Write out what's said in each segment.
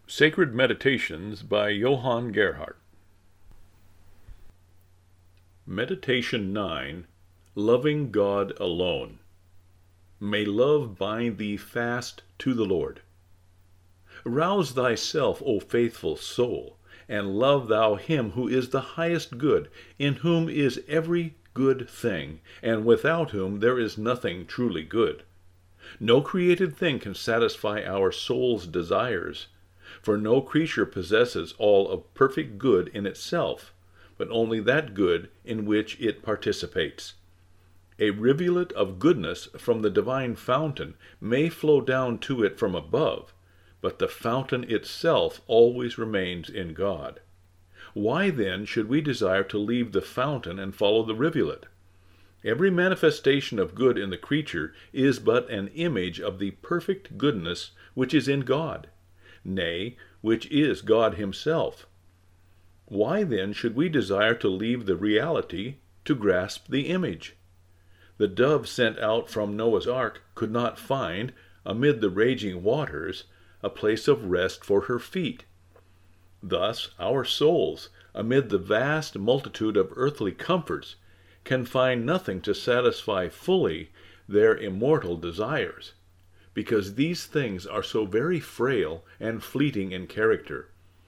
Sacred Meditations by Johann Gerhardt. Meditation 9. Loving God Alone. May love bind thee fast to the Lord. Rouse thyself, O faithful soul, and love thou him who is the highest good, in whom is every good thing, and without whom there is nothing truly good. No created thing can satisfy our soul's desires, for no creature possesses all of perfect good in itself, but only that good in which it participates. A rivulet of goodness from the divine fountain may flow down to it from above, but the fountain itself always remains in God. Why then should we desire to leave the fountain and follow the rivulet? Every manifestation of good in the creature is but an image of the perfect goodness which is in God, nay, which is God himself. Why then should we desire to leave the reality to grasp the image? The dove sent out from Noah's ark could not find, amid the raging waters, a place of rest for her feet. Thus our souls, amid the vast multitude of earthly comforts, can find nothing to satisfy fully their immortal desires, because these things are so very frail and fleeting in character.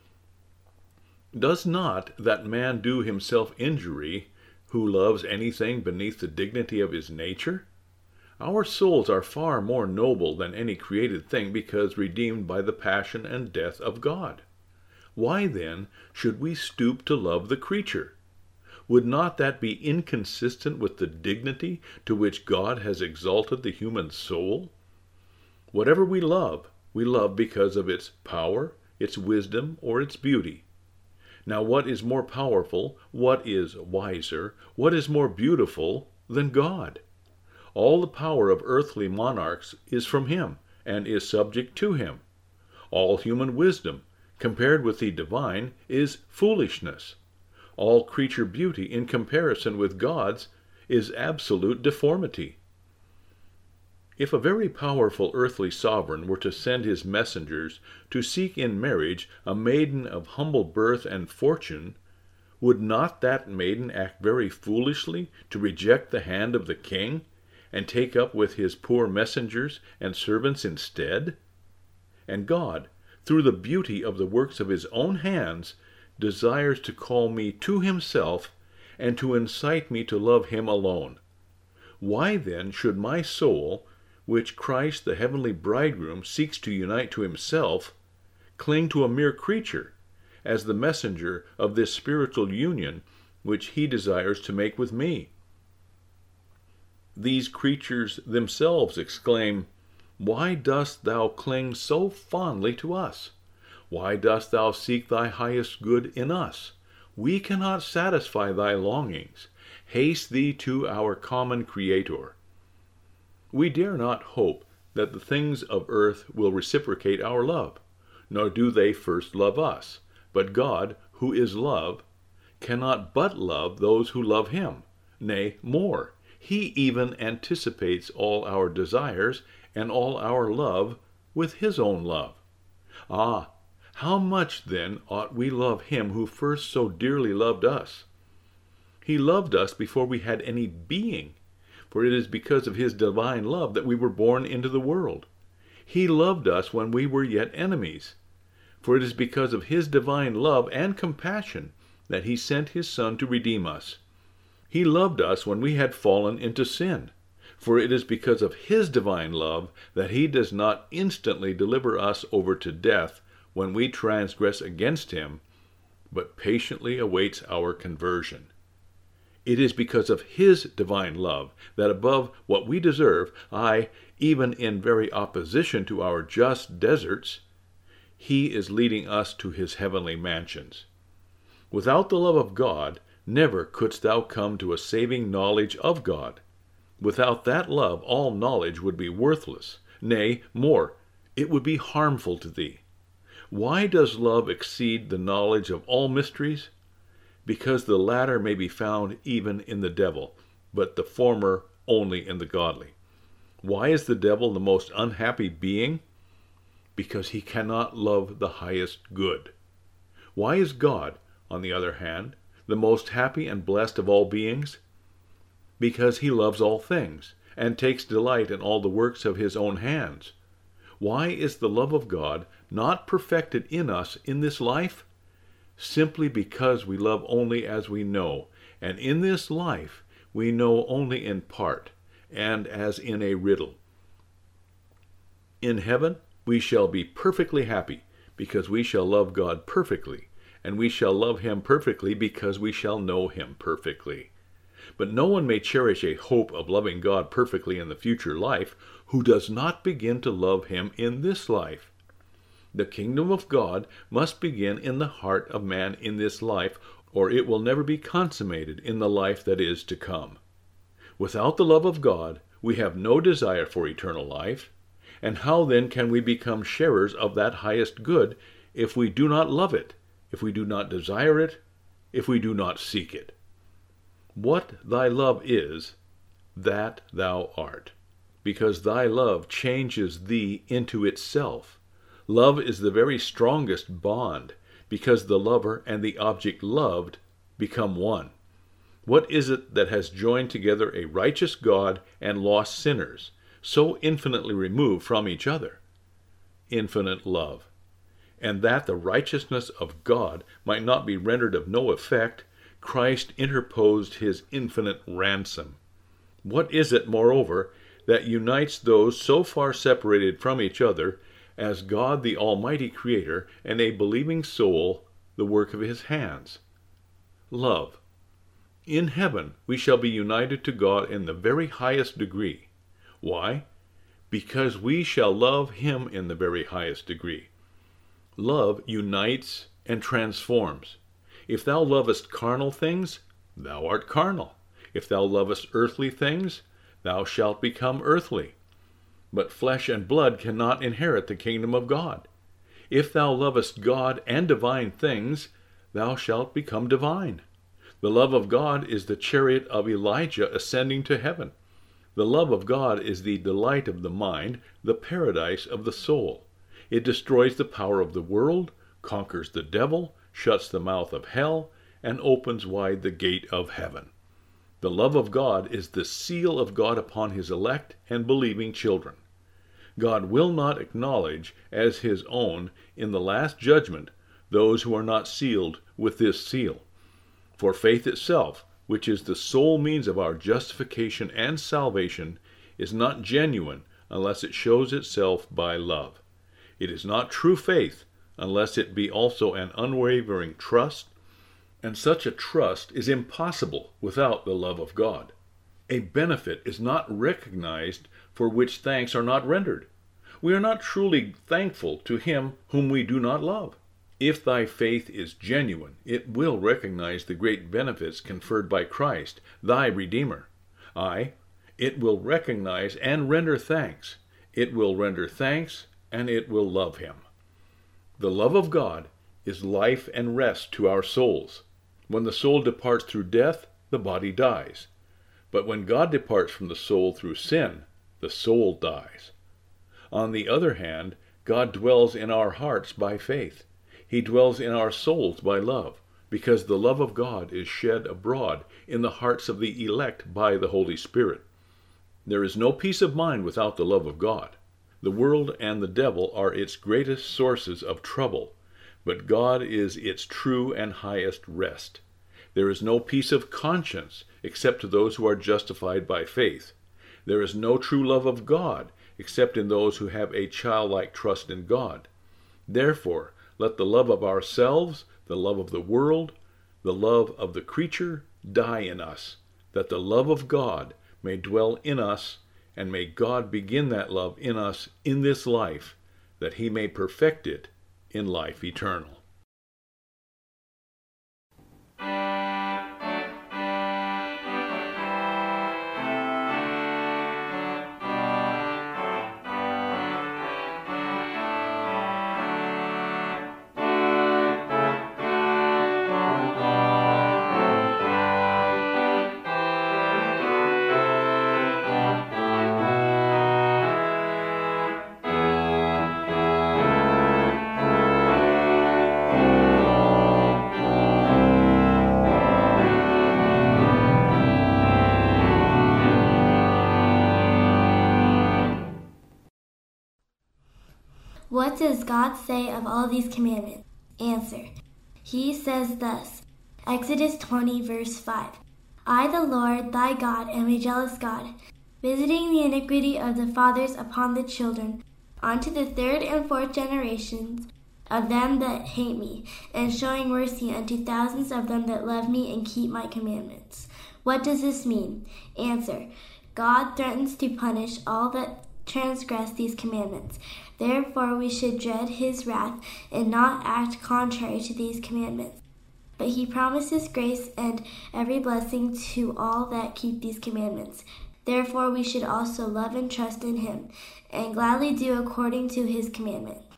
Does not that man do himself injury who loves anything beneath the dignity of his nature? Our souls are far more noble than any created thing because redeemed by the passion and death of God. Why then should we stoop to love the creature? Would not that be inconsistent with the dignity to which God has exalted the human soul? Whatever we love because of its power, its wisdom, or its beauty. Now what is more powerful, what is wiser, what is more beautiful than God? All the power of earthly monarchs is from him, and is subject to him. All human wisdom, compared with the divine, is foolishness. All creature beauty, in comparison with God's, is absolute deformity. If a very powerful earthly sovereign were to send his messengers to seek in marriage a maiden of humble birth and fortune, would not that maiden act very foolishly to reject the hand of the king, and take up with his poor messengers and servants instead? And God, through the beauty of the works of his own hands, desires to call me to himself and to incite me to love him alone. Why then should my soul, which Christ the heavenly bridegroom seeks to unite to himself, cling to a mere creature, as the messenger of this spiritual union which he desires to make with me? These creatures themselves exclaim, "Why dost thou cling so fondly to us? Why dost thou seek thy highest good in us? We cannot satisfy thy longings. Haste thee to our common Creator." We dare not hope that the things of earth will reciprocate our love, nor do they first love us. But God, who is love, cannot but love those who love him. Nay, more, he even anticipates all our desires and all our love with his own love. Ah, how much then ought we love him who first so dearly loved us? He loved us before we had any being, for it is because of his divine love that we were born into the world. He loved us when we were yet enemies, for it is because of his divine love and compassion that he sent his Son to redeem us. He loved us when we had fallen into sin, for it is because of his divine love that he does not instantly deliver us over to death when we transgress against him, but patiently awaits our conversion. It is because of his divine love that above what we deserve, aye, even in very opposition to our just deserts, he is leading us to his heavenly mansions. Without the love of God, never couldst thou come to a saving knowledge of God. Without that love, all knowledge would be worthless. Nay, more, it would be harmful to thee. Why does love exceed the knowledge of all mysteries? Because the latter may be found even in the devil, but the former only in the godly. Why is the devil the most unhappy being? because he cannot love the highest good. Why is God, on the other hand, the most happy and blessed of all beings? Because he loves all things, and takes delight in all the works of his own hands. Why is the love of God not perfected in us in this life? Simply because we love only as we know, and in this life we know only in part, and as in a riddle. In heaven we shall be perfectly happy, because we shall love God perfectly, and we shall love him perfectly because we shall know him perfectly. But no one may cherish a hope of loving God perfectly in the future life who does not begin to love him in this life. The kingdom of God must begin in the heart of man in this life, or it will never be consummated in the life that is to come. Without the love of God, we have no desire for eternal life. And how then can we become sharers of that highest good if we do not love it, if we do not desire it, if we do not seek it? What thy love is, that thou art, because thy love changes thee into itself. Love is the very strongest bond, because the lover and the object loved become one. What is it that has joined together a righteous God and lost sinners, so infinitely removed from each other? Infinite love. And that the righteousness of God might not be rendered of no effect, Christ interposed his infinite ransom. What is it, moreover, that unites those so far separated from each other as God the Almighty Creator and a believing soul, the work of his hands? Love. In heaven we shall be united to God in the very highest degree. Why? Because we shall love him in the very highest degree. Love unites and transforms. If thou lovest carnal things, thou art carnal. If thou lovest earthly things, thou shalt become earthly. But flesh and blood cannot inherit the kingdom of God. If thou lovest God and divine things, thou shalt become divine. The love of God is the chariot of Elijah ascending to heaven. The love of God is the delight of the mind, the paradise of the soul. It destroys the power of the world, conquers the devil, shuts the mouth of hell, and opens wide the gate of heaven. The love of God is the seal of God upon his elect and believing children. God will not acknowledge as his own in the last judgment those who are not sealed with this seal. For faith itself, which is the sole means of our justification and salvation, is not genuine unless it shows itself by love. It is not true faith unless it be also an unwavering trust, and such a trust is impossible without the love of God. A benefit is not recognized for which thanks are not rendered. We are not truly thankful to him whom we do not love. If thy faith is genuine, it will recognize the great benefits conferred by Christ, thy Redeemer. Aye, it will recognize and render thanks. It will render thanks, and it will love him. The love of God is life and rest to our souls. When the soul departs through death, the body dies. But when God departs from the soul through sin, the soul dies. On the other hand, God dwells in our hearts by faith. He dwells in our souls by love, because the love of God is shed abroad in the hearts of the elect by the Holy Spirit. There is no peace of mind without the love of God. The world and the devil are its greatest sources of trouble, but God is its true and highest rest. There is no peace of conscience except to those who are justified by faith. There is no true love of God except in those who have a childlike trust in God. Therefore, let the love of ourselves, the love of the world, the love of the creature die in us, that the love of God may dwell in us, and may God begin that love in us in this life, that he may perfect it in life eternal. What does God say of all these commandments? Answer. He says thus, Exodus 20, verse 5. I, the Lord, thy God, am a jealous God, visiting the iniquity of the fathers upon the children, unto the third and fourth generations of them that hate me, and showing mercy unto thousands of them that love me and keep my commandments. What does this mean? Answer. God threatens to punish all that transgress these commandments. Therefore we should dread his wrath and not act contrary to these commandments. But he promises grace and every blessing to all that keep these commandments. Therefore we should also love and trust in him, and gladly do according to his commandments.